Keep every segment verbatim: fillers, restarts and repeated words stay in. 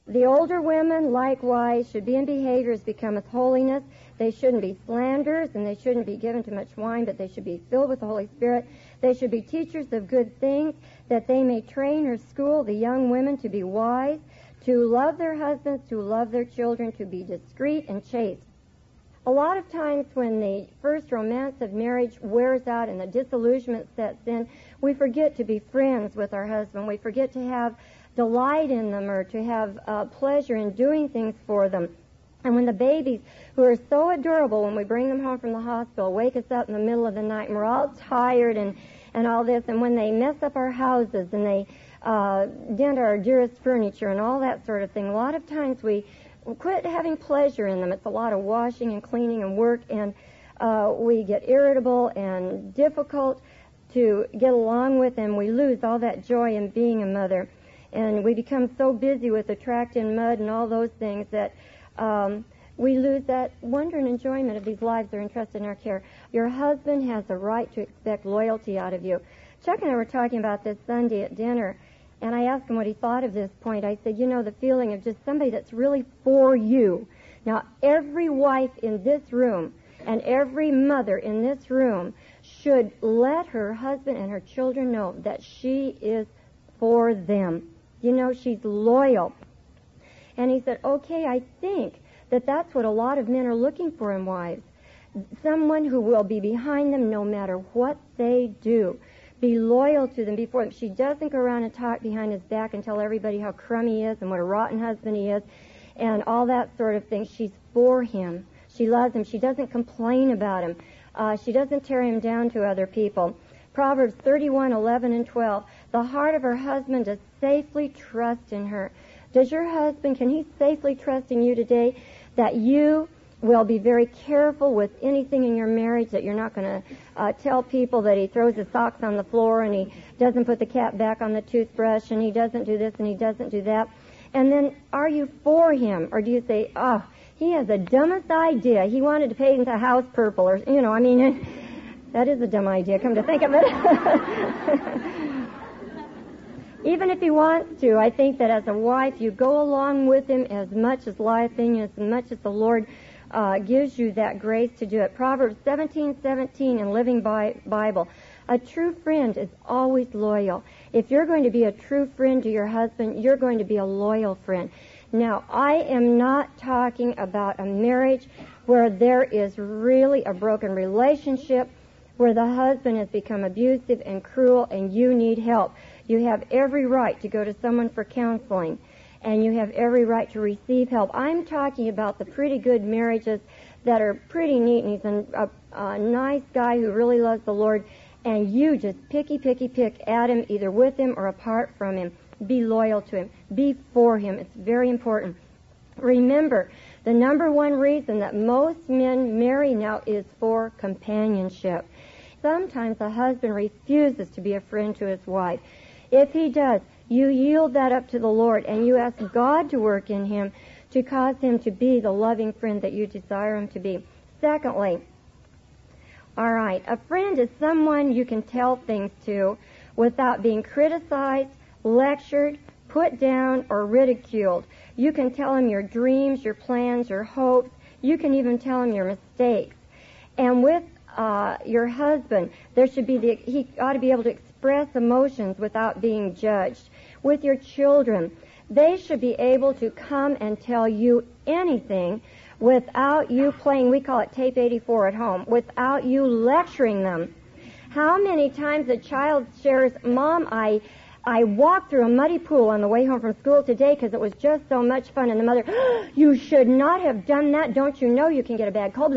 The older women, likewise, should be in behavior as becometh holiness. They shouldn't be slanderers, and they shouldn't be given to much wine, but they should be filled with the Holy Spirit. They should be teachers of good things, that they may train or school the young women to be wise, to love their husbands, to love their children, to be discreet and chaste. A lot of times when the first romance of marriage wears out and the disillusionment sets in, we forget to be friends with our husband. We forget to have delight in them or to have uh, pleasure in doing things for them. And when the babies, who are so adorable when we bring them home from the hospital, wake us up in the middle of the night and we're all tired and, and all this, and when they mess up our houses and they uh, dent our dearest furniture and all that sort of thing, a lot of times we quit having pleasure in them. It's a lot of washing and cleaning and work, and uh, we get irritable and difficult to get along with, and we lose all that joy in being a mother. And we become so busy with the tracked in mud and all those things that um, we lose that wonder and enjoyment of these lives that are entrusted in our care. Your husband has a right to expect loyalty out of you. Chuck and I were talking about this Sunday at dinner, and I asked him what he thought of this point. I said, you know, the feeling of just somebody that's really for you. Now, every wife in this room and every mother in this room should let her husband and her children know that she is for them. You know, she's loyal. And he said, okay, I think that that's what a lot of men are looking for in wives. Someone who will be behind them no matter what they do. Be loyal to them before them. She doesn't go around and talk behind his back and tell everybody how crummy he is and what a rotten husband he is and all that sort of thing. She's for him. She loves him. She doesn't complain about him. Uh, she doesn't tear him down to other people. Proverbs thirty-one, eleven, and twelve. The heart of her husband does safely trust in her. Does your husband, can he safely trust in you today that you will be very careful with anything in your marriage, that you're not going to uh, tell people that he throws his socks on the floor and he doesn't put the cap back on the toothbrush and he doesn't do this and he doesn't do that? And then are you for him, or do you say, oh, he has the dumbest idea. He wanted to paint the house purple, or, you know, I mean, that is a dumb idea, come to think of it. Even if he wants to, I think that as a wife, you go along with him as much as lieth in you, as much as the Lord uh, gives you that grace to do it. Proverbs seventeen seventeen in Living Bi- Bible. A true friend is always loyal. If you're going to be a true friend to your husband, you're going to be a loyal friend. Now, I am not talking about a marriage where there is really a broken relationship, where the husband has become abusive and cruel and you need help. You have every right to go to someone for counseling, and you have every right to receive help. I'm talking about the pretty good marriages that are pretty neat, and he's a, a, a nice guy who really loves the Lord, and you just picky, picky, pick at him, either with him or apart from him. Be loyal to him. Be for him. It's very important. Remember, the number one reason that most men marry now is for companionship. Sometimes a husband refuses to be a friend to his wife. If he does, you yield that up to the Lord and you ask God to work in him to cause him to be the loving friend that you desire him to be. Secondly, all right, a friend is someone you can tell things to without being criticized, lectured, put down, or ridiculed. You can tell him your dreams, your plans, your hopes. You can even tell him your mistakes. And with uh, your husband, there should be the, he ought to be able to express emotions without being judged. With your children, they should be able to come and tell you anything without you playing, we call it tape eighty-four at home, without you lecturing them. How many times a child shares, Mom, I I walked through a muddy pool on the way home from school today because it was just so much fun. And the mother, oh, you should not have done that. Don't you know you can get a bad cold?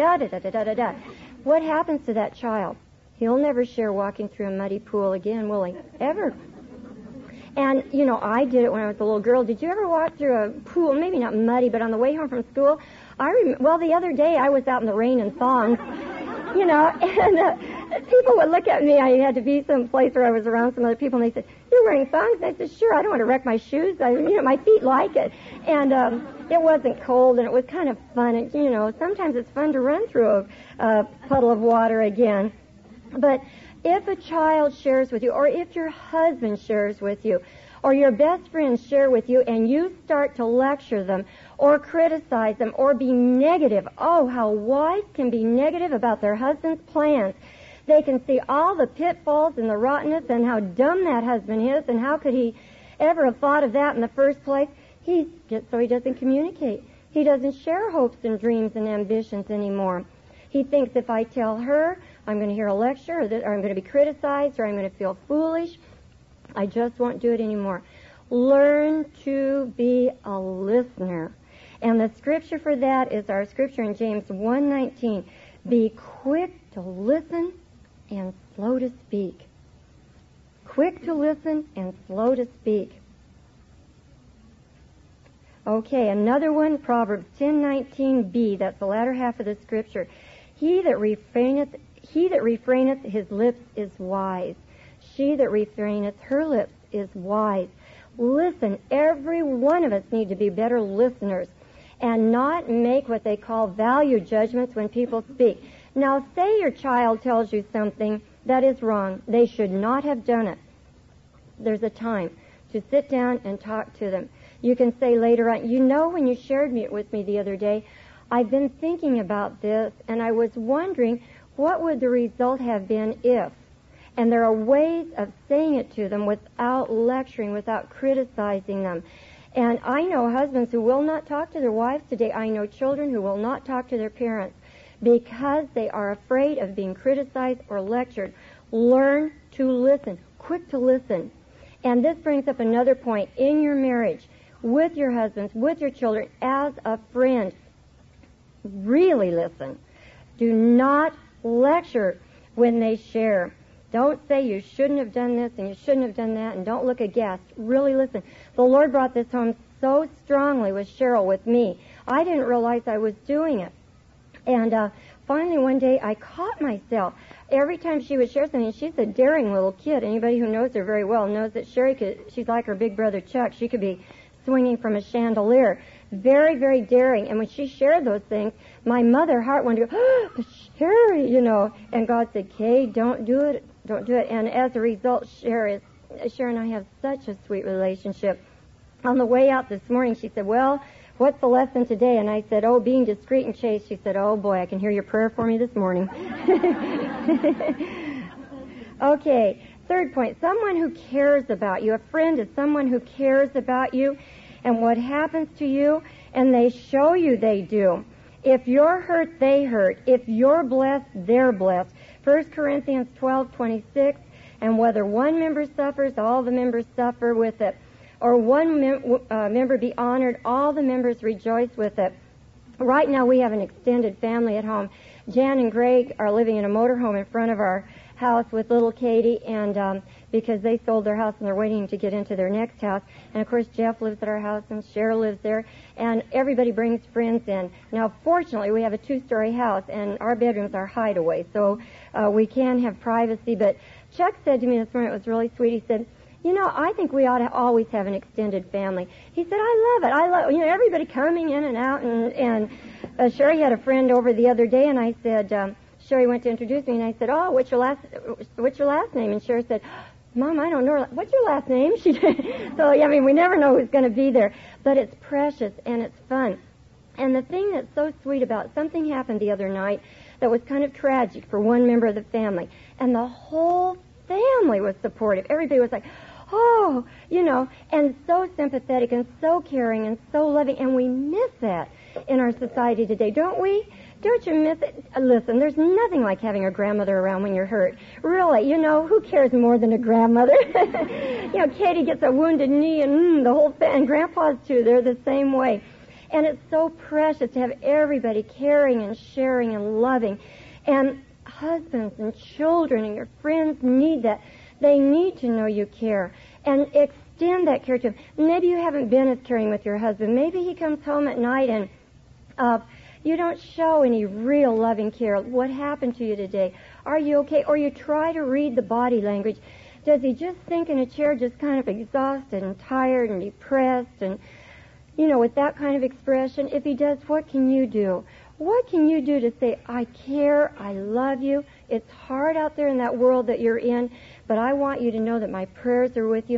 What happens to that child? He'll never share walking through a muddy pool again, will he? Ever. And, you know, I did it when I was a little girl. Did you ever walk through a pool, maybe not muddy, but on the way home from school? I rem- Well, the other day I was out in the rain in thongs, you know, and uh, people would look at me. I had to be someplace where I was around some other people, and they said, you're wearing thongs? And I said, sure, I don't want to wreck my shoes. I, you know, my feet like it. And um, it wasn't cold, and it was kind of fun. And, you know, sometimes it's fun to run through a, a puddle of water again. But if a child shares with you, or if your husband shares with you, or your best friends share with you and you start to lecture them or criticize them or be negative. Oh, how wives can be negative about their husband's plans. They can see all the pitfalls and the rottenness and how dumb that husband is and how could he ever have thought of that in the first place. He gets so he doesn't communicate. He doesn't share hopes and dreams and ambitions anymore. He thinks if I tell her, I'm going to hear a lecture, or, that, or I'm going to be criticized, or I'm going to feel foolish. I just won't do it anymore. Learn to be a listener. And the scripture for that is our scripture in James one nineteen. Be quick to listen and slow to speak. Quick to listen and slow to speak. Okay, another one, Proverbs ten nineteen b. That's the latter half of the scripture. He that refraineth, he that refraineth his lips is wise. She that refraineth her lips is wise. Listen, every one of us need to be better listeners and not make what they call value judgments when people speak. Now, say your child tells you something that is wrong. They should not have done it. There's a time to sit down and talk to them. You can say later on, you know, when you shared it with me the other day, I've been thinking about this, and I was wondering what would the result have been if. And there are ways of saying it to them without lecturing, without criticizing them. And I know husbands who will not talk to their wives today. I know children who will not talk to their parents because they are afraid of being criticized or lectured. Learn to listen, quick to listen. And this brings up another point. In your marriage, with your husbands, with your children, as a friend, really listen. Do not lecture when they share. Don't say you shouldn't have done this and you shouldn't have done that, and don't look aghast. Really listen. The Lord brought this home so strongly with Cheryl, with me. I didn't realize I was doing it. And uh, finally one day I caught myself. Every time she would share something, she's a daring little kid. Anybody who knows her very well knows that Sherry could, she's like her big brother Chuck. She could be swinging from a chandelier. Very, very daring. And when she shared those things, my mother heart wanted to go, oh, Sherry, you know. And God said, Kay, don't do it. Don't do it. And as a result, Sherry, Sherry and I have such a sweet relationship. On the way out this morning, she said, well, what's the lesson today? And I said, oh, being discreet and chaste. She said, oh, boy, I can hear your prayer for me this morning. Okay, third point, someone who cares about you. A friend is someone who cares about you and what happens to you, and they show you they do. If you're hurt, they hurt. If you're blessed, they're blessed. First Corinthians twelve twenty-six, and whether one member suffers, all the members suffer with it. Or one mem- uh, member be honored, all the members rejoice with it. Right now we have an extended family at home. Jan and Greg are living in a motorhome in front of our house with little Katie, and um, because they sold their house and they're waiting to get into their next house. And of course Jeff lives at our house and Cheryl lives there, and everybody brings friends in. Now fortunately we have a two-story house and our bedrooms are hideaway, so uh, we can have privacy. But Chuck said to me this morning, it was really sweet, he said, you know, I think we ought to always have an extended family. He said, I love it. I love, you know, everybody coming in and out. And, and uh, Sherry had a friend over the other day, and I said, um, Sherry went to introduce me, and I said, oh, what's your last, what's your last name? And Sherry said, Mom, I don't know. What's your last name? She So, yeah, I mean, we never know who's going to be there. But it's precious, and it's fun. And the thing that's so sweet about, something happened the other night that was kind of tragic for one member of the family. And the whole family was supportive. Everybody was like, oh, you know, and so sympathetic and so caring and so loving. And we miss that in our society today, don't we? Don't you miss it? Listen, there's nothing like having a grandmother around when you're hurt. Really, you know, who cares more than a grandmother? You know, Katie gets a wounded knee and mm, the whole thing, and grandpas too, they're the same way. And it's so precious to have everybody caring and sharing and loving. And husbands and children and your friends need that. They need to know you care and extend that care to them. Maybe you haven't been as caring with your husband. Maybe he comes home at night and uh, you don't show any real loving care. What happened to you today? Are you okay? Or you try to read the body language. Does he just sink in a chair just kind of exhausted and tired and depressed and, you know, with that kind of expression? If he does, what can you do? What can you do to say, I care, I love you? It's hard out there in that world that you're in, but I want you to know that my prayers are with you.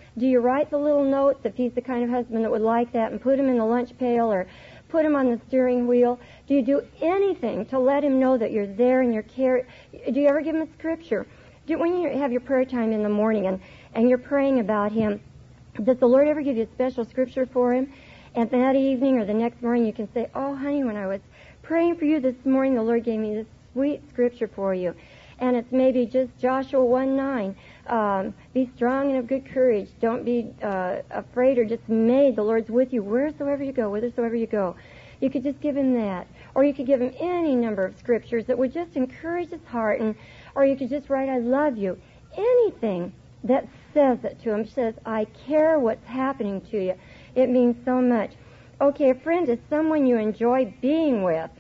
Do you write the little notes if he's the kind of husband that would like that and put them in the lunch pail or put him on the steering wheel? Do you do anything to let him know that you're there and you're care? Do you ever give him a scripture? Do, when you have your prayer time in the morning and, and you're praying about him, does the Lord ever give you a special scripture for him? And that evening or the next morning you can say, oh, honey, when I was praying for you this morning, the Lord gave me this sweet scripture for you. And it's maybe just Joshua one nine. Um, be strong and of good courage. Don't be uh, afraid or dismayed. The Lord's with you wheresoever you go, whithersoever you go. You could just give him that. Or you could give him any number of scriptures that would just encourage his heart. And, or you could just write, I love you. Anything that says it to him, says, I care what's happening to you. It means so much. Okay, a friend is someone you enjoy being with.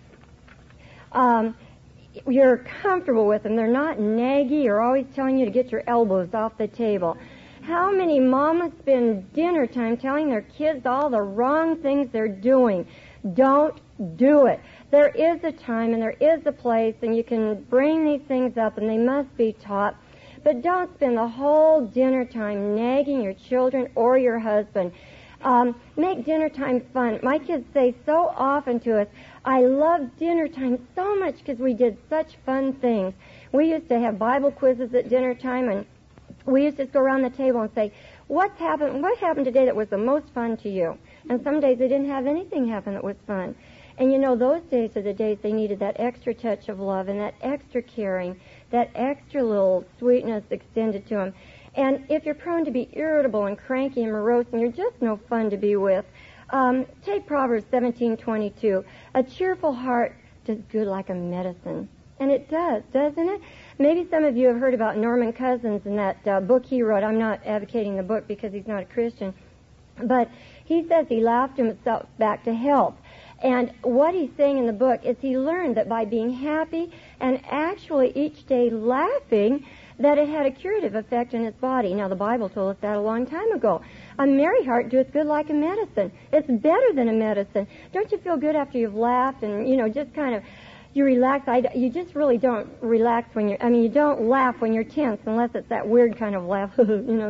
Um, you're comfortable with them. They're not naggy or always telling you to get your elbows off the table. How many mamas spend dinner time telling their kids all the wrong things they're doing? Don't do it. There is a time and there is a place, and you can bring these things up and they must be taught. But don't spend the whole dinner time nagging your children or your husband. Um, make dinner time fun. My kids say so often to us, I love dinner time so much because we did such fun things. We used to have Bible quizzes at dinner time, and we used to go around the table and say, what's happened, what happened today that was the most fun to you? And some days they didn't have anything happen that was fun. And you know, those days are the days they needed that extra touch of love and that extra caring, that extra little sweetness extended to them. And if you're prone to be irritable and cranky and morose and you're just no fun to be with, um, take Proverbs seventeen twenty-two. A cheerful heart does good like a medicine. And it does, doesn't it? Maybe some of you have heard about Norman Cousins and that uh, book he wrote. I'm not advocating the book because he's not a Christian. But he says he laughed himself back to health. And what he's saying in the book is he learned that by being happy and actually each day laughing, that it had a curative effect in his body. Now, the Bible told us that a long time ago. A merry heart doeth good like a medicine. It's better than a medicine. Don't you feel good after you've laughed and, you know, just kind of, you relax? I, you just really don't relax when you're, I mean, you don't laugh when you're tense unless it's that weird kind of laugh, you know,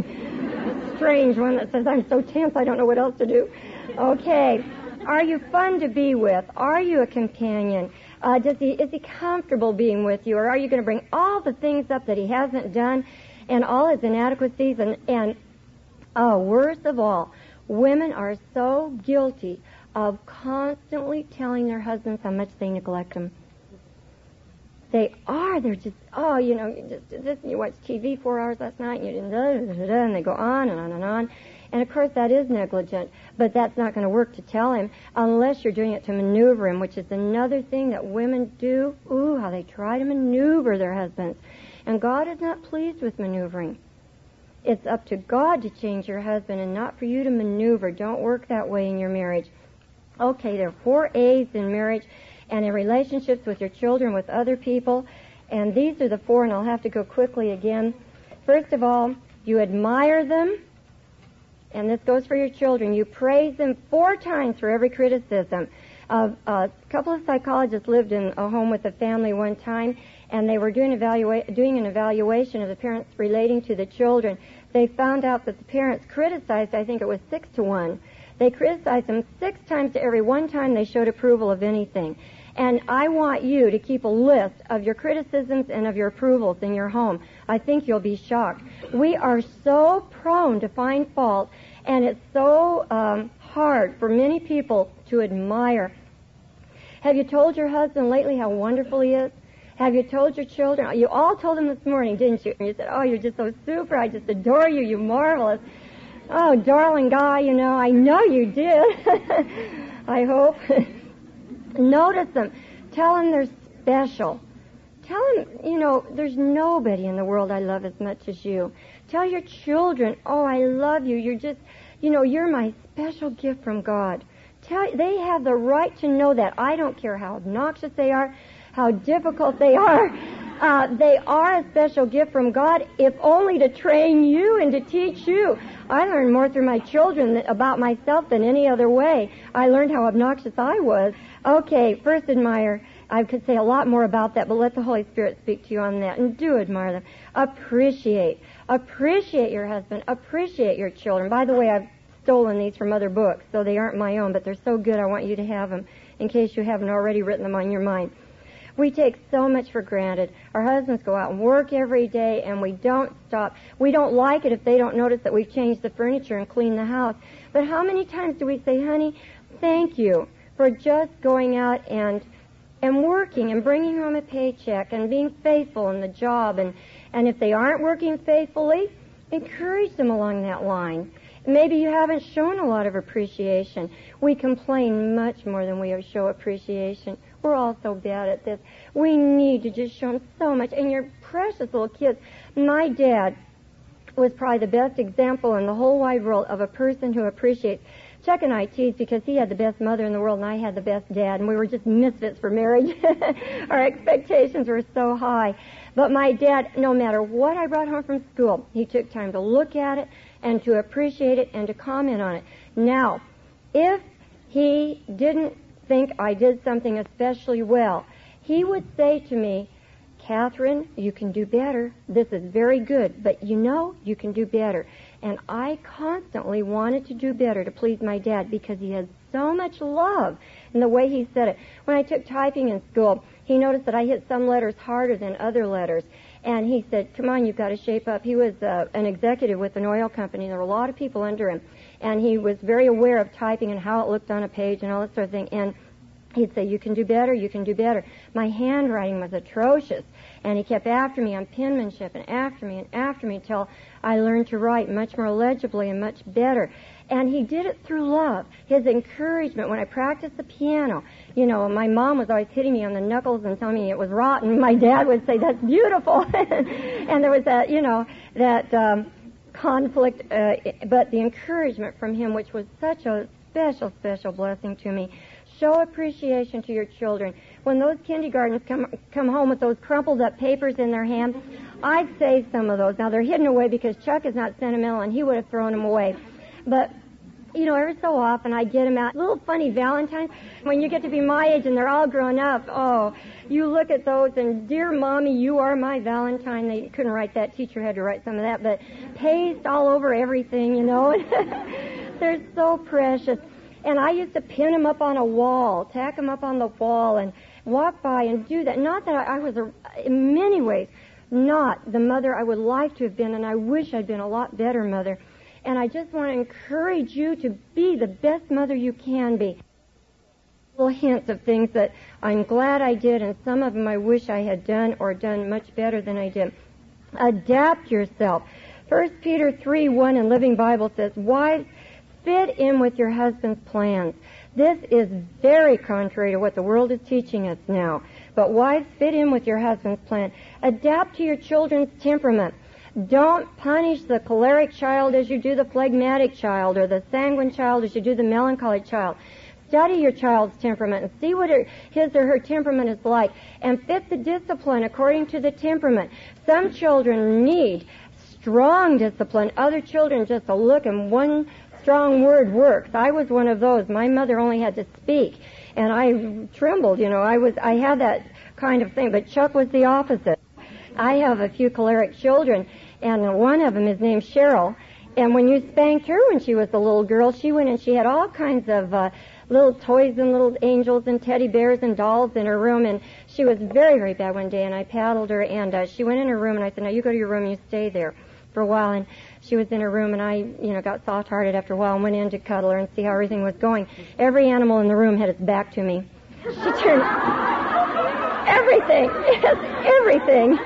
that strange one that says, I'm so tense, I don't know what else to do. Okay. Are you fun to be with? Are you a companion? Uh, does he, is he comfortable being with you? Or are you going to bring all the things up that he hasn't done and all his inadequacies? And, and oh, worst of all, women are so guilty of constantly telling their husbands how much they neglect them. They are. They're just, oh, you know, you just did this and you watched T V four hours last night and you didn't, da, da, da, da, and they go on and on and on. And, of course, that is negligent, but that's not going to work to tell him unless you're doing it to maneuver him, which is another thing that women do. Ooh, how they try to maneuver their husbands. And God is not pleased with maneuvering. It's up to God to change your husband and not for you to maneuver. Don't work that way in your marriage. Okay, there are four A's in marriage and in relationships with your children, with other people. And these are the four, and I'll have to go quickly again. First of all, you admire them. And this goes for your children. You praise them four times for every criticism. Uh, a couple of psychologists lived in a home with a family one time, and they were doing, evalua- doing an evaluation of the parents relating to the children. They found out that the parents criticized, I think it was six to one. They criticized them six times to every one time they showed approval of anything. And I want you to keep a list of your criticisms and of your approvals in your home. I think you'll be shocked. We are so prone to find fault, and it's so um, hard for many people to admire. Have you told your husband lately how wonderful he is? Have you told your children? You all told him this morning, didn't you? And you said, oh, you're just so super. I just adore you. You're marvelous. Oh, darling guy, you know, I know you did. I hope. Notice them. Tell them they're special. Tell them, you know, there's nobody in the world I love as much as you. Tell your children, oh, I love you. You're just, you know, you're my special gift from God. Tell, they have the right to know that. I don't care how obnoxious they are, how difficult they are. Uh, they are a special gift from God, if only to train you and to teach you. I learned more through my children about myself than any other way. I learned how obnoxious I was. Okay, first admire. I could say a lot more about that, but let the Holy Spirit speak to you on that. And do admire them. Appreciate. Appreciate your husband. Appreciate your children. By the way, I've stolen these from other books, so they aren't my own, but they're so good I want you to have them in case you haven't already written them on your mind. We take so much for granted. Our husbands go out and work every day, and we don't stop. We don't like it if they don't notice that we've changed the furniture and cleaned the house. But how many times do we say, honey, thank you for just going out and and working and bringing home a paycheck and being faithful in the job. And, and if they aren't working faithfully, encourage them along that line. Maybe you haven't shown a lot of appreciation. We complain much more than we show appreciation. We're all so bad at this. We need to just show them so much. And you're precious little kids. My dad was probably the best example in the whole wide world of a person who appreciates. Chuck and I teased because he had the best mother in the world and I had the best dad, and we were just misfits for marriage. Our expectations were so high. But my dad, no matter what I brought home from school, he took time to look at it and to appreciate it and to comment on it. Now, if he didn't think I did something especially well, he would say to me, Catherine, you can do better. This is very good, but you know you can do better. And I constantly wanted to do better to please my dad because he has so much love in the way he said it. When I took typing in school, he noticed that I hit some letters harder than other letters. And he said, come on, you've got to shape up. He was uh, an executive with an oil company. There were a lot of people under him. And he was very aware of typing and how it looked on a page and all that sort of thing. And he'd say, you can do better, you can do better. My handwriting was atrocious. And he kept after me on penmanship and after me and after me until I learned to write much more legibly and much better. And he did it through love. His encouragement when I practiced the piano. You know, my mom was always hitting me on the knuckles and telling me it was rotten. My dad would say, that's beautiful. And there was that, you know, that um, conflict, uh, but the encouragement from him, which was such a special, special blessing to me. Show appreciation to your children. When those kindergartners come come home with those crumpled up papers in their hand, I'd save some of those. Now, they're hidden away because Chuck is not sentimental and he would have thrown them away. But, you know, every so often I get them out. Little funny Valentines. When you get to be my age and they're all grown up, oh, you look at those and, dear Mommy, you are my Valentine. They couldn't write that. Teacher had to write some of that. But paste all over everything, you know. They're so precious. And I used to pin them up on a wall, tack them up on the wall, and walk by and do that. Not that I, I was, a, in many ways, not the mother I would like to have been, and I wish I'd been a lot better mother. And I just want to encourage you to be the best mother you can be. Little hints of things that I'm glad I did, and some of them I wish I had done or done much better than I did. Adapt yourself. First Peter three one in Living Bible says, wives, fit in with your husband's plans. This is very contrary to what the world is teaching us now. But wives, fit in with your husband's plan. Adapt to your children's temperament. Don't punish the choleric child as you do the phlegmatic child, or the sanguine child as you do the melancholy child. Study your child's temperament and see what her, his or her temperament is like, and fit the discipline according to the temperament. Some children need strong discipline. Other children just a look and one strong word works. I was one of those. My mother only had to speak, and I trembled, you know. I was, I had that kind of thing, but Chuck was the opposite. I have a few choleric children, and one of them is named Cheryl, and when you spanked her when she was a little girl, she went and she had all kinds of uh, little toys and little angels and teddy bears and dolls in her room, and she was very, very bad one day, and I paddled her, and uh, she went in her room, and I said, now you go to your room and you stay there for a while, and she was in her room, and I, you know, got soft-hearted after a while and went in to cuddle her and see how everything was going. Every animal in the room had its back to me. She turned everything, yes, everything.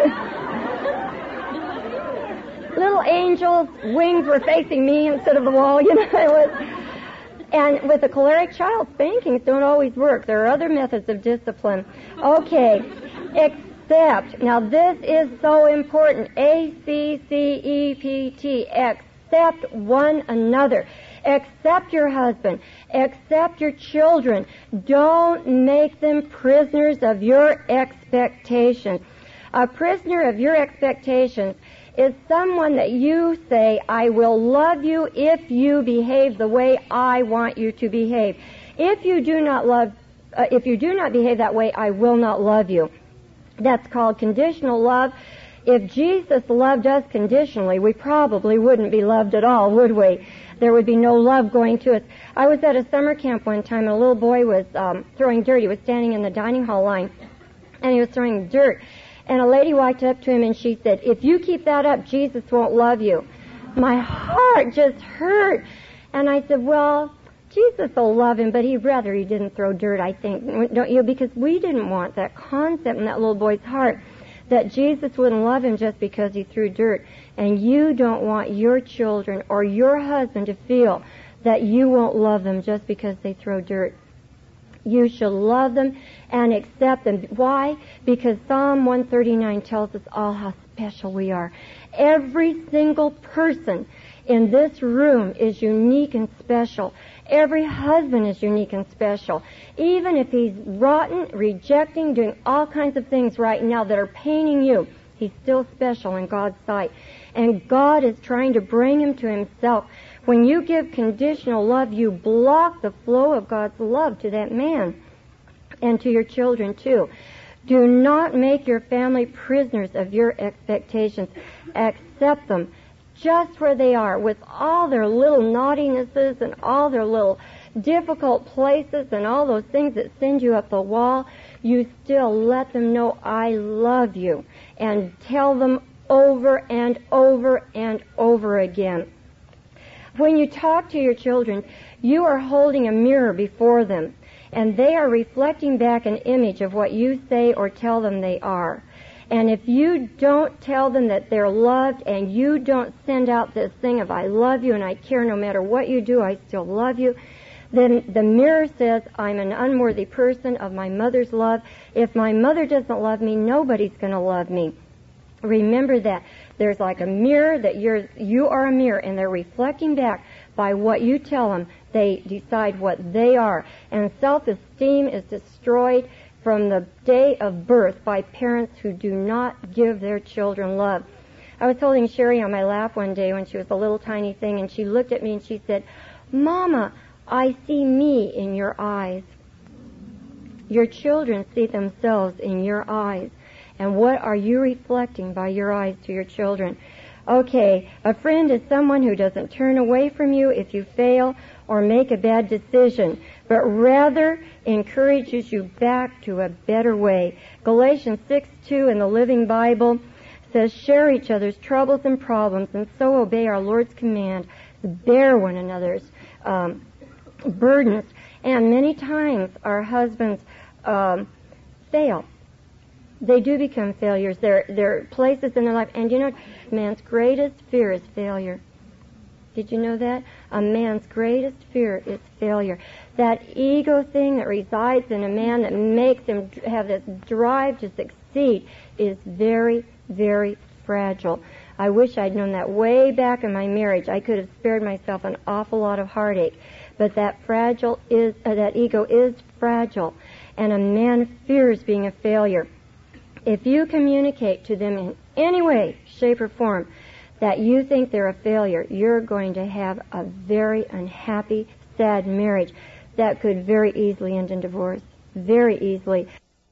Little angels' wings were facing me instead of the wall, you know. It was, and with a choleric child, spankings don't always work. There are other methods of discipline. Okay, accept. Now this is so important. A C C E P T. Accept one another. Accept your husband. Accept your children. Don't make them prisoners of your expectations. A prisoner of your expectations is someone that you say, I will love you if you behave the way I want you to behave. If you do not love, uh, if you do not behave that way, I will not love you. That's called conditional love. If Jesus loved us conditionally, we probably wouldn't be loved at all, would we? There would be no love going to us. I was at a summer camp one time, and a little boy was um, throwing dirt. He was standing in the dining hall line, and he was throwing dirt. And a lady walked up to him, and she said, "If you keep that up, Jesus won't love you." My heart just hurt. And I said, well, Jesus will love him, but he'd rather he didn't throw dirt, I think, don't you? Because we didn't want that concept in that little boy's heart that Jesus wouldn't love him just because he threw dirt. And you don't want your children or your husband to feel that you won't love them just because they throw dirt. You shall love them and accept them. Why? Because Psalm one thirty-nine tells us all how special we are. Every single person in this room is unique and special. Every husband is unique and special. Even if he's rotten, rejecting, doing all kinds of things right now that are paining you, he's still special in God's sight. And God is trying to bring him to himself. When you give conditional love, you block the flow of God's love to that man and to your children too. Do not make your family prisoners of your expectations. Accept them just where they are, with all their little naughtinesses and all their little difficult places and all those things that send you up the wall. You still let them know, I love you, and tell them over and over and over again. When you talk to your children, you are holding a mirror before them, and they are reflecting back an image of what you say or tell them they are. And if you don't tell them that they're loved, and you don't send out this thing of I love you and I care no matter what you do, I still love you, then the mirror says I'm an unworthy person of my mother's love. If my mother doesn't love me, nobody's going to love me. Remember that. There's like a mirror that you're, you are a mirror, and they're reflecting back by what you tell them. They decide what they are. And self-esteem is destroyed from the day of birth by parents who do not give their children love. I was holding Sherry on my lap one day when she was a little tiny thing, and she looked at me and she said, Mama, I see me in your eyes. Your children see themselves in your eyes. And what are you reflecting by your eyes to your children? Okay, a friend is someone who doesn't turn away from you if you fail or make a bad decision, but rather encourages you back to a better way. Galatians six two in the Living Bible says, share each other's troubles and problems, and so obey our Lord's command to bear one another's um, burdens. And many times our husbands um, fail. They do become failures. There, there are places in their life, and you know, man's greatest fear is failure. Did you know that? A man's greatest fear is failure. That ego thing that resides in a man that makes him have this drive to succeed is very, very fragile. I wish I'd known that way back in my marriage. I could have spared myself an awful lot of heartache. But that fragile is, uh, that ego is fragile, and a man fears being a failure. If you communicate to them in any way, shape, or form that you think they're a failure, you're going to have a very unhappy, sad marriage that could very easily end in divorce. Very easily.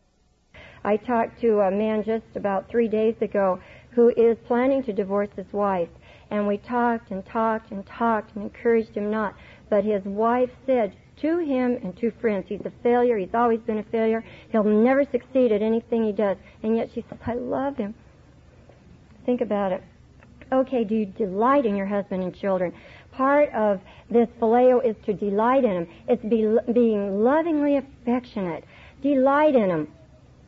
I talked to a man just about three days ago who is planning to divorce his wife. And we talked and talked and talked and encouraged him not. But his wife said to him and to friends, he's a failure, he's always been a failure, he'll never succeed at anything he does. And yet she says, I love him. Think about it. Okay, do you delight in your husband and children? Part of this phileo is to delight in them. It's be, being lovingly affectionate. Delight in them.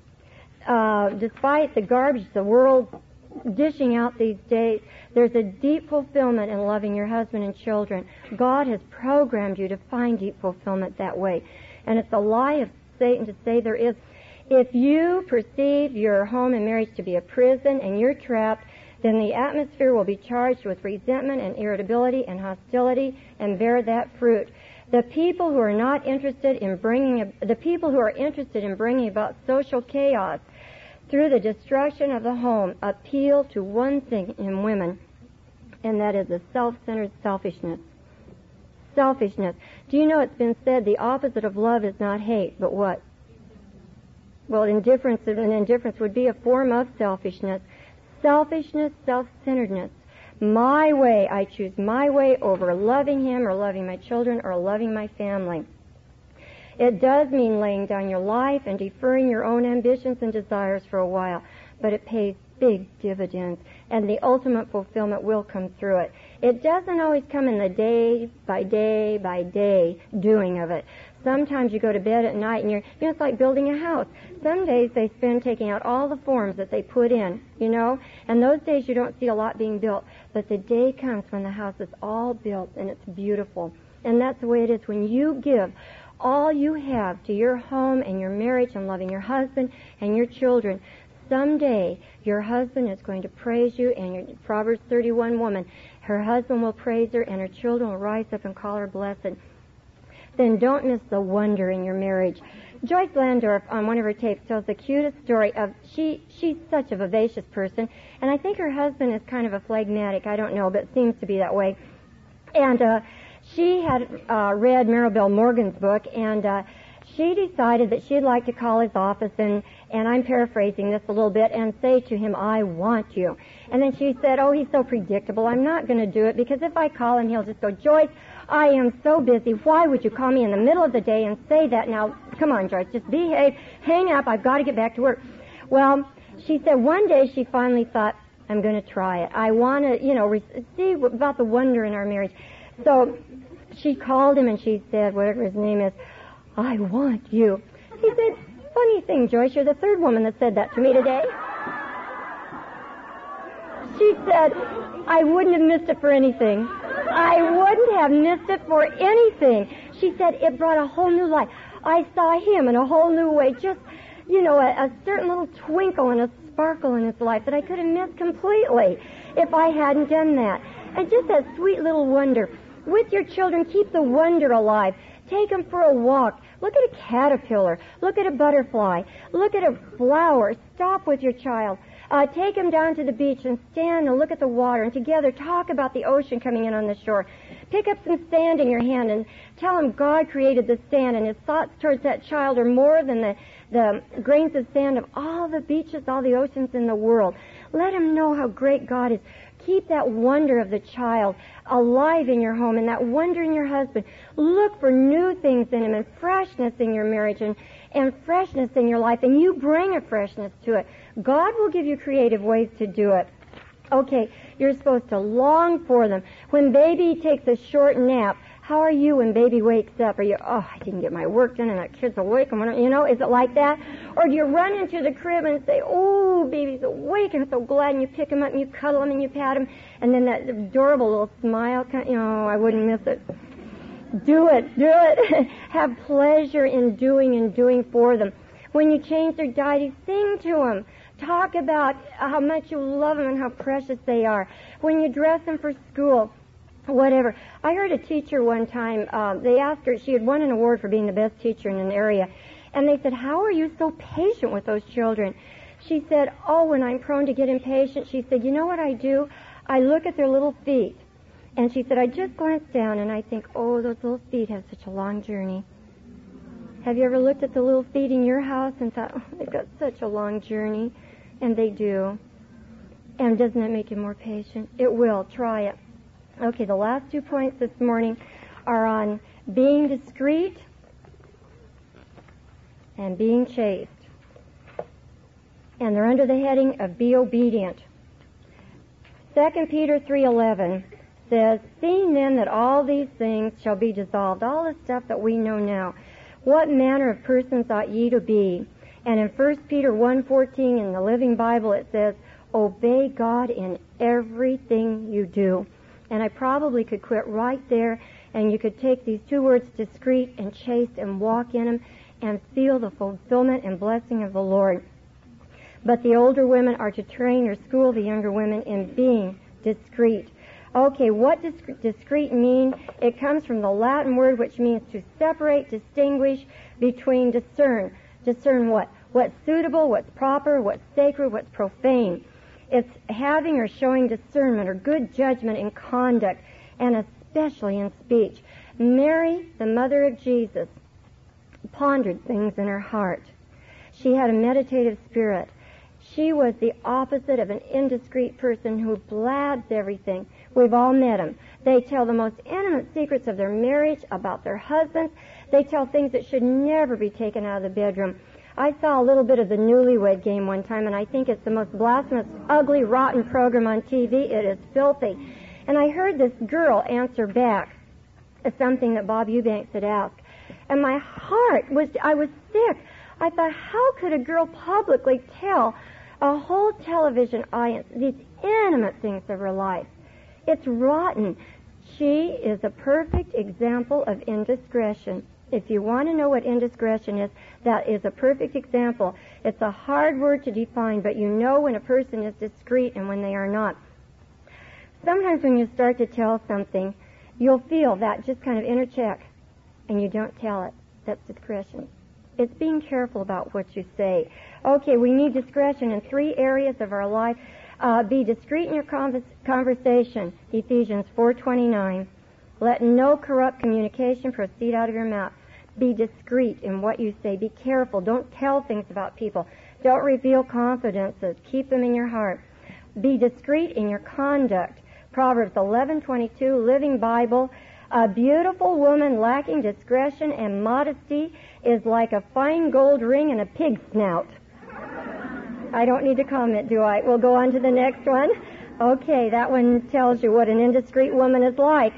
Uh, despite the garbage the world's dishing out these days, there's a deep fulfillment in loving your husband and children. God has programmed you to find deep fulfillment that way. And it's a lie of Satan to say there is. If you perceive your home and marriage to be a prison and you're trapped, then the atmosphere will be charged with resentment and irritability and hostility and bear that fruit. The people who are not interested in bringing, the people who are interested in bringing about social chaos through the destruction of the home appeal to one thing in women, and that is a self-centered selfishness. Selfishness. Do you know it's been said the opposite of love is not hate, but what? Well, indifference, and indifference would be a form of selfishness. Selfishness, self-centeredness. My way, I choose my way over loving him or loving my children or loving my family. It does mean laying down your life and deferring your own ambitions and desires for a while, but it pays big dividends, and the ultimate fulfillment will come through it. It doesn't always come in the day by day by day doing of it. Sometimes you go to bed at night and you're, you know, it's like building a house. Some days they spend taking out all the forms that they put in, you know, and those days you don't see a lot being built. But the day comes when the house is all built and it's beautiful. And that's the way it is when you give all you have to your home and your marriage and loving your husband and your children. Someday your husband is going to praise you, and your Proverbs thirty-one woman, her husband will praise her and her children will rise up and call her blessed. Then don't miss the wonder in your marriage. Joyce Landorf, on one of her tapes, tells the cutest story of, she she's such a vivacious person, and I think her husband is kind of a phlegmatic, I don't know, but it seems to be that way. And uh, she had uh, read Maribel Morgan's book, and uh, she decided that she'd like to call his office, and, and I'm paraphrasing this a little bit, and say to him, I want you. And then she said, oh, he's so predictable, I'm not going to do it, because if I call him, he'll just go, Joyce, I am so busy. Why would you call me in the middle of the day and say that? Now, come on, Joyce, just behave. Hang up. I've got to get back to work. Well, she said one day she finally thought, I'm going to try it. I want to, you know, re- see about the wonder in our marriage. So she called him and she said, whatever his name is, I want you. He said, funny thing, Joyce, you're the third woman that said that to me today. She said, I wouldn't have missed it for anything. I wouldn't have missed it for anything. She said it brought a whole new light. I saw him in a whole new way, just, you know, a, a certain little twinkle and a sparkle in his life that I could have missed completely if I hadn't done that. And just that sweet little wonder. With your children, keep the wonder alive. Take them for a walk. Look at a caterpillar. Look at a butterfly. Look at a flower. Stop with your child. Uh, take him down to the beach and stand and look at the water, and together talk about the ocean coming in on the shore. Pick up some sand in your hand and tell him God created the sand, and his thoughts towards that child are more than the, the grains of sand of all the beaches, all the oceans in the world. Let him know how great God is. Keep that wonder of the child alive in your home and that wonder in your husband. Look for new things in him and freshness in your marriage and, and freshness in your life, and you bring a freshness to it. God will give you creative ways to do it. Okay, you're supposed to long for them. When baby takes a short nap, how are you when baby wakes up? Are you, oh, I didn't get my work done and that kid's awake, and you know, is it like that? Or do you run into the crib and say, oh, baby's awake, I'm so glad, and you pick him up and you cuddle him and you pat him, and then that adorable little smile, you know, I wouldn't miss it. Do it, do it. Have pleasure in doing and doing for them. When you change their diet, sing to them. Talk about how much you love them and how precious they are. When you dress them for school, whatever. I heard a teacher one time, uh, they asked her, she had won an award for being the best teacher in an area, and they said, how are you so patient with those children? She said, oh, when I'm prone to get impatient, she said, you know what I do? I look at their little feet. And she said, I just glance down and I think, oh, those little feet have such a long journey. Have you ever looked at the little feet in your house and thought, oh, they've got such a long journey? And they do. And doesn't that make you more patient? It will. Try it. Okay, the last two points this morning are on being discreet and being chaste. And they're under the heading of be obedient. Second Peter three eleven says, seeing then that all these things shall be dissolved, all the stuff that we know now, what manner of persons ought ye to be? And in First Peter one fourteen in the Living Bible it says, obey God in everything you do. And I probably could quit right there, and you could take these two words, discreet and chaste, and walk in them and feel the fulfillment and blessing of the Lord. But the older women are to train or school the younger women in being discreet. Okay, what does discreet mean? It comes from the Latin word which means to separate, distinguish between, discern. Discern what? What's suitable, what's proper, what's sacred, what's profane. It's having or showing discernment or good judgment in conduct, and especially in speech. Mary, the mother of Jesus, pondered things in her heart. She had a meditative spirit. She was the opposite of an indiscreet person who blabs everything. We've all met them. They tell the most intimate secrets of their marriage, about their husbands. They tell things that should never be taken out of the bedroom. I saw a little bit of the Newlywed Game one time, and I think it's the most blasphemous, ugly, rotten program on T V. It is filthy. And I heard this girl answer back something that Bob Eubanks had asked. And my heart was, I was sick. I thought, how could a girl publicly tell a whole television audience these intimate things of her life? It's rotten. She is a perfect example of indiscretion. If you want to know what indiscretion is, that is a perfect example. It's a hard word to define, but you know when a person is discreet and when they are not. Sometimes when you start to tell something, you'll feel that just kind of inner check, and you don't tell it. That's discretion. It's being careful about what you say. Okay, we need discretion in three areas of our life. Uh, be discreet in your convers- conversation, Ephesians four twenty-nine. Let no corrupt communication proceed out of your mouth. Be discreet in what you say. Be careful. Don't tell things about people. Don't reveal confidences. Keep them in your heart. Be discreet in your conduct. Proverbs eleven twenty-two, Living Bible. A beautiful woman lacking discretion and modesty is like a fine gold ring in a pig's snout. I don't need to comment, do I? We'll go on to the next one. Okay, that one tells you what an indiscreet woman is like.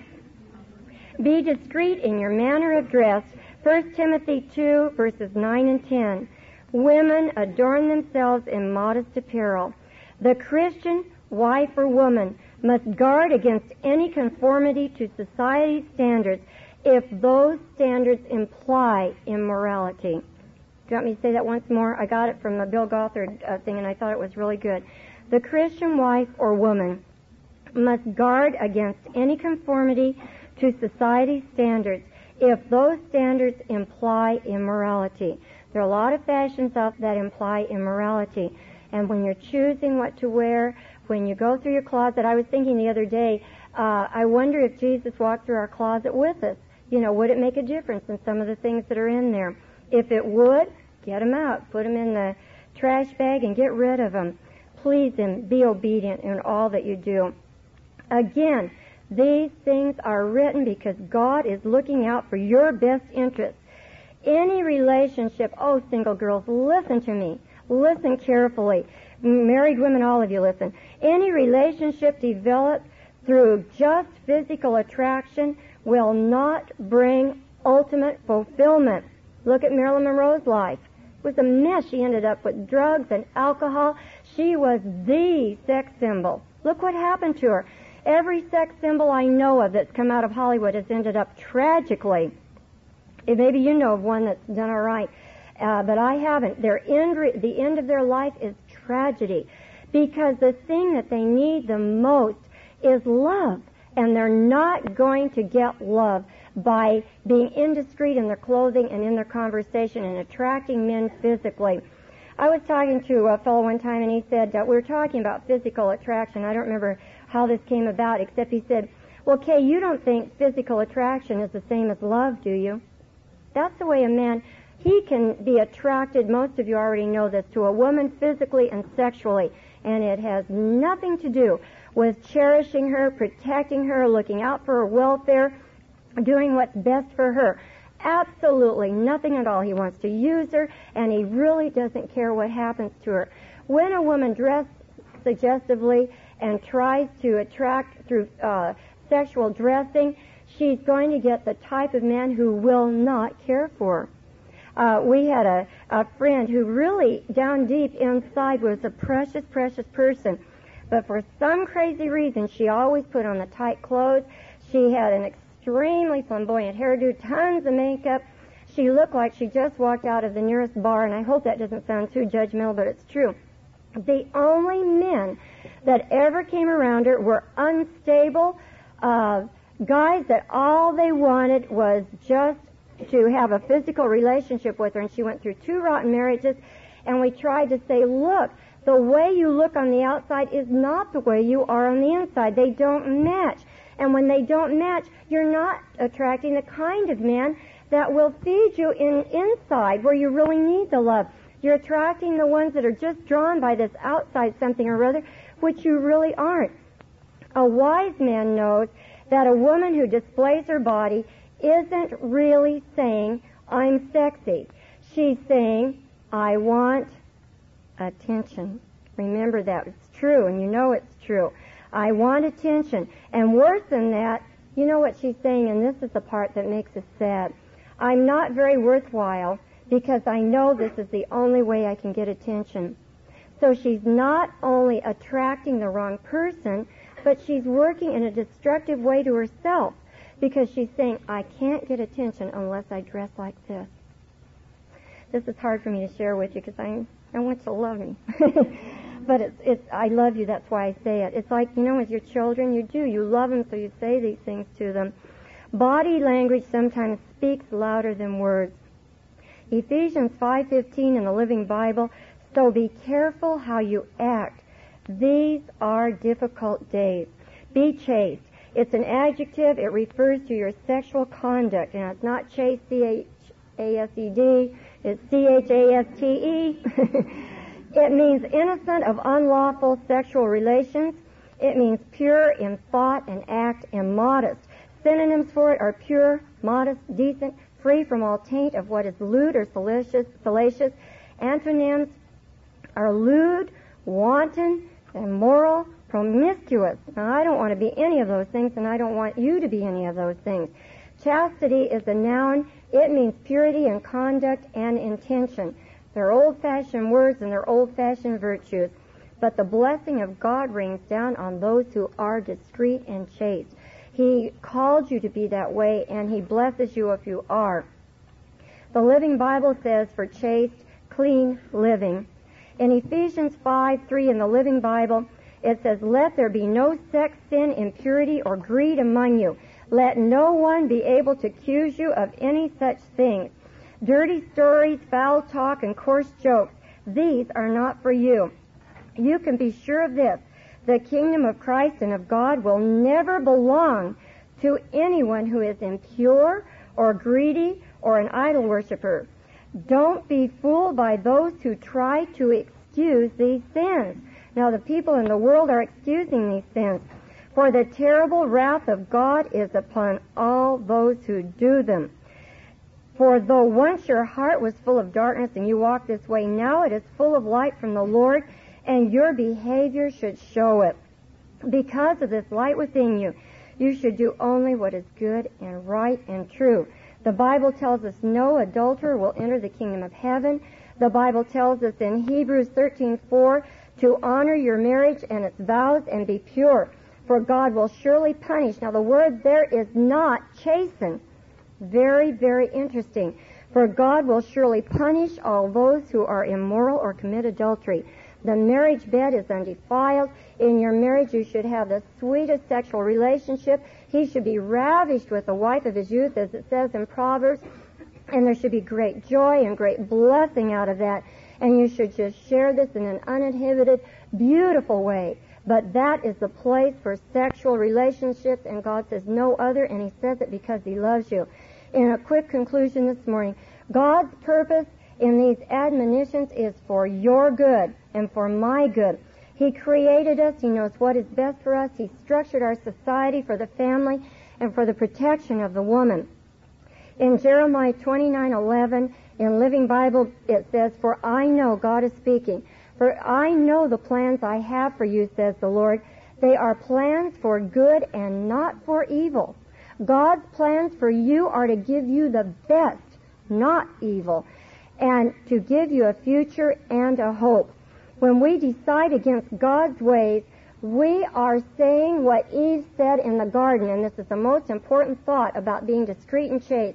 Be discreet in your manner of dress. First Timothy two, verses nine and ten. Women adorn themselves in modest apparel. The Christian wife or woman must guard against any conformity to society's standards if those standards imply immorality. Do you want me to say that once more? I got it from the Bill Gothard uh, thing, and I thought it was really good. The Christian wife or woman must guard against any conformity to society's standards if those standards imply immorality. There are a lot of fashions out that imply immorality. And when you're choosing what to wear, when you go through your closet, I was thinking the other day, uh, I wonder if Jesus walked through our closet with us. You know, would it make a difference in some of the things that are in there? If it would, get them out. Put them in the trash bag and get rid of them. Please Him. Be obedient in all that you do. Again, these things are written because God is looking out for your best interests. Any relationship, oh, single girls, listen to me. Listen carefully. Married women, all of you listen. Any relationship developed through just physical attraction will not bring ultimate fulfillment. Look at Marilyn Monroe's life. It was a mess. She ended up with drugs and alcohol. She was the sex symbol. Look what happened to her. Every sex symbol I know of that's come out of Hollywood has ended up tragically. Maybe you know of one that's done all right. Uh, but I haven't. Their end, re- the end of their life is tragedy, because the thing that they need the most is love, and they're not going to get love by being indiscreet in their clothing and in their conversation and attracting men physically. I was talking to a fellow one time, and he said, uh, we were talking about physical attraction. I don't remember how this came about, except he said, well, Kay, you don't think physical attraction is the same as love, do you? That's the way a man... He can be attracted, most of you already know this, to a woman physically and sexually, and it has nothing to do with cherishing her, protecting her, looking out for her welfare, doing what's best for her. Absolutely nothing at all. He wants to use her, and he really doesn't care what happens to her. When a woman dresses suggestively and tries to attract through uh, sexual dressing, she's going to get the type of man who will not care for her. Uh, we had a, a friend who really, down deep inside, was a precious, precious person. But for some crazy reason, she always put on the tight clothes. She had an extremely flamboyant hairdo, tons of makeup. She looked like she just walked out of the nearest bar, and I hope that doesn't sound too judgmental, but it's true. The only men that ever came around her were unstable uh, guys that all they wanted was just to have a physical relationship with her, and she went through two rotten marriages, and we tried to say, look, the way you look on the outside is not the way you are on the inside. They don't match. And when they don't match, you're not attracting the kind of man that will feed you in inside where you really need the love. You're attracting the ones that are just drawn by this outside something or other, which you really aren't. A wise man knows that a woman who displays her body isn't really saying, I'm sexy. She's saying, I want attention. Remember that. It's true, and you know it's true. I want attention. And worse than that, you know what she's saying, and this is the part that makes us sad. I'm not very worthwhile because I know this is the only way I can get attention. So she's not only attracting the wrong person, but she's working in a destructive way to herself because she's saying, I can't get attention unless I dress like this. This is hard for me to share with you because I, I want you to love me. But it's, it's, I love you, that's why I say it. It's like, you know, with your children, you do. You love them, so you say these things to them. Body language sometimes speaks louder than words. Ephesians five fifteen in the Living Bible, so be careful how you act. These are difficult days. Be chaste. It's an adjective. It refers to your sexual conduct. And it's not chaste, C H A S E D. It's C H A S T E. It means innocent of unlawful sexual relations. It means pure in thought and act and modest. Synonyms for it are pure, modest, decent, free from all taint of what is lewd or salacious. salacious. Antonyms are lewd, wanton, immoral, promiscuous. Now, I don't want to be any of those things, and I don't want you to be any of those things. Chastity is a noun. It means purity in conduct and intention. They're old-fashioned words and they're old-fashioned virtues. But the blessing of God rains down on those who are discreet and chaste. He called you to be that way, and He blesses you if you are. The Living Bible says for chaste, clean living. In Ephesians five three in the Living Bible, it says, let there be no sex sin, impurity, or greed among you. Let no one be able to accuse you of any such things. Dirty stories, foul talk, and coarse jokes, these are not for you. You can be sure of this. The kingdom of Christ and of God will never belong to anyone who is impure or greedy or an idol worshiper. Don't be fooled by those who try to excuse these sins. Now, the people in the world are excusing these sins. For the terrible wrath of God is upon all those who do them. For though once your heart was full of darkness and you walked this way, now it is full of light from the Lord, and your behavior should show it. Because of this light within you, you should do only what is good and right and true. The Bible tells us no adulterer will enter the kingdom of heaven. The Bible tells us in Hebrews thirteen four to honor your marriage and its vows and be pure, for God will surely punish. Now the word there is not chasten. Very, very interesting. For God will surely punish all those who are immoral or commit adultery. The marriage bed is undefiled. In your marriage you should have the sweetest sexual relationship. He should be ravished with the wife of his youth, as it says in Proverbs. And there should be great joy and great blessing out of that. And you should just share this in an uninhibited, beautiful way. But that is the place for sexual relationships, and God says no other, and He says it because He loves you. In a quick conclusion this morning, God's purpose in these admonitions is for your good and for my good. He created us. He knows what is best for us. He structured our society for the family and for the protection of the woman. In Jeremiah twenty-nine eleven, in Living Bible, it says, for I know, God is speaking, for I know the plans I have for you, says the Lord. They are plans for good and not for evil. God's plans for you are to give you the best, not evil, and to give you a future and a hope. When we decide against God's ways, we are saying what Eve said in the garden, and this is the most important thought about being discreet and chaste.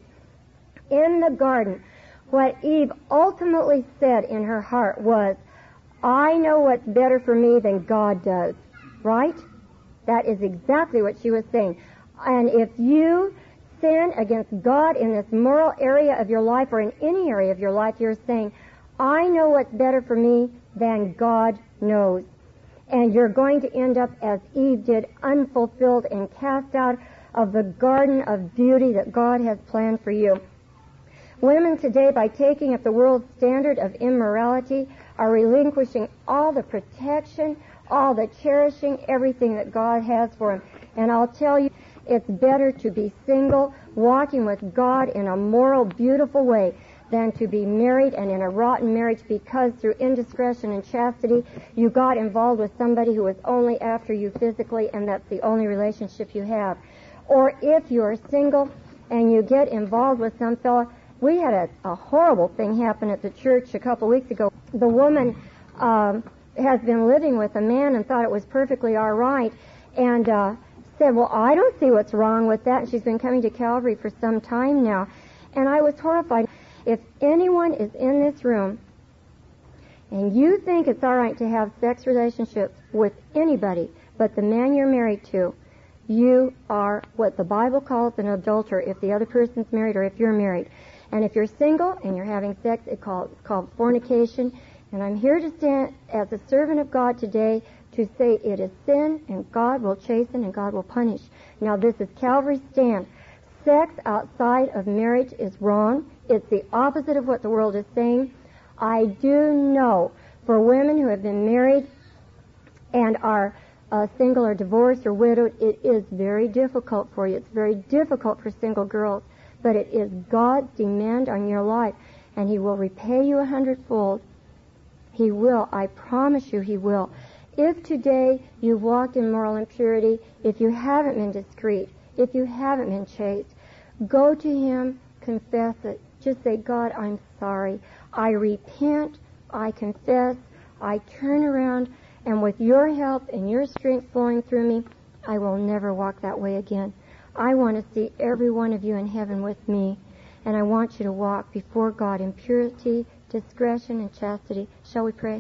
In the garden, what Eve ultimately said in her heart was, I know what's better for me than God does. Right? That is exactly what she was saying. And if you sin against God in this moral area of your life or in any area of your life, you're saying, I know what's better for me than God knows. And you're going to end up as Eve did, unfulfilled and cast out of the garden of beauty that God has planned for you. Women today, by taking up the world's standard of immorality, are relinquishing all the protection, all the cherishing, everything that God has for them. And I'll tell you, it's better to be single, walking with God in a moral, beautiful way, than to be married and in a rotten marriage because through indiscretion and chastity you got involved with somebody who was only after you physically, and that's the only relationship you have. Or if you're single and you get involved with some fella. We had a, a horrible thing happen at the church a couple weeks ago. The woman um, has been living with a man and thought it was perfectly all right, and uh, said, well, I don't see what's wrong with that. And she's been coming to Calvary for some time now. And I was horrified. If anyone is in this room and you think it's all right to have sex relationships with anybody but the man you're married to, you are what the Bible calls an adulterer if the other person's married or if you're married. And if you're single and you're having sex, it's called, it's called fornication. And I'm here to stand as a servant of God today to say it is sin, and God will chasten and God will punish. Now, this is Calvary's stand. Sex outside of marriage is wrong. It's the opposite of what the world is saying. I do know for women who have been married and are uh, single or divorced or widowed, it is very difficult for you. It's very difficult for single girls. But it is God's demand on your life, and He will repay you a hundredfold. He will. I promise you He will. If today you've walked in moral impurity, if you haven't been discreet, if you haven't been chaste, go to Him, confess it. Just say, God, I'm sorry. I repent, I confess, I turn around, and with your help and your strength flowing through me, I will never walk that way again. I want to see every one of you in heaven with me, and I want you to walk before God in purity, discretion, and chastity. Shall we pray?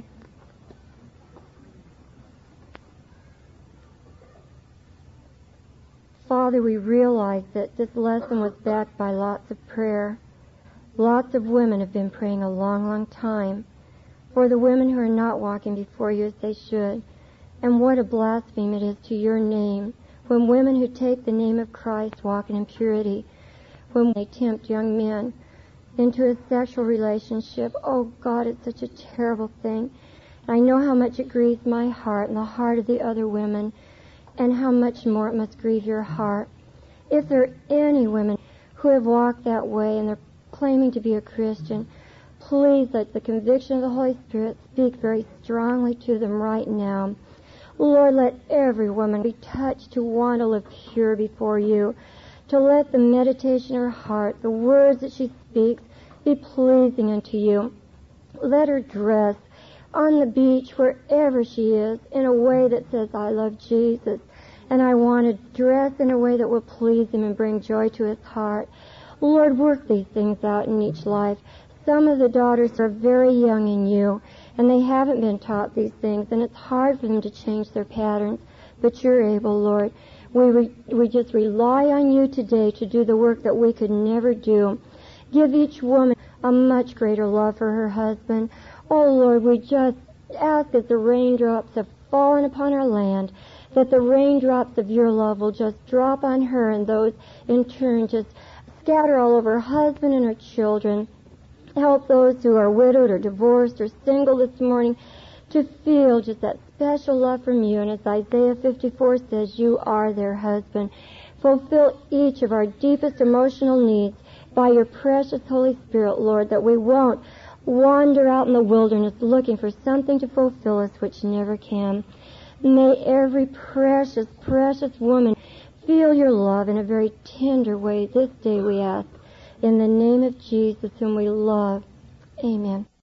Father, we realize that this lesson was backed by lots of prayer. Lots of women have been praying a long, long time for the women who are not walking before you as they should. And what a blasphemy it is to your name when women who take the name of Christ walk in impurity, when they tempt young men into a sexual relationship. Oh, God, it's such a terrible thing. I know how much it grieves my heart and the heart of the other women, and how much more it must grieve your heart. If there are any women who have walked that way and they're claiming to be a Christian, please let the conviction of the Holy Spirit speak very strongly to them right now. Lord, let every woman be touched to want to live pure before you, to let the meditation of her heart, the words that she speaks, be pleasing unto you. Let her dress on the beach, wherever she is, in a way that says, I love Jesus, and I want to dress in a way that will please Him and bring joy to His heart. Lord, work these things out in each life. Some of the daughters are very young in you, and they haven't been taught these things, and it's hard for them to change their patterns, but you're able, Lord. We re- we just rely on you today to do the work that we could never do. Give each woman a much greater love for her husband. Oh, Lord, we just ask as the raindrops have fallen upon our land, that the raindrops of your love will just drop on her, and those in turn just scatter all over her husband and her children. Help those who are widowed or divorced or single this morning to feel just that special love from you. And as Isaiah fifty-four says, you are their husband. Fulfill each of our deepest emotional needs by your precious Holy Spirit, Lord, that we won't wander out in the wilderness looking for something to fulfill us which never can. May every precious, precious woman feel your love in a very tender way this day, we ask. In the name of Jesus, whom we love. Amen.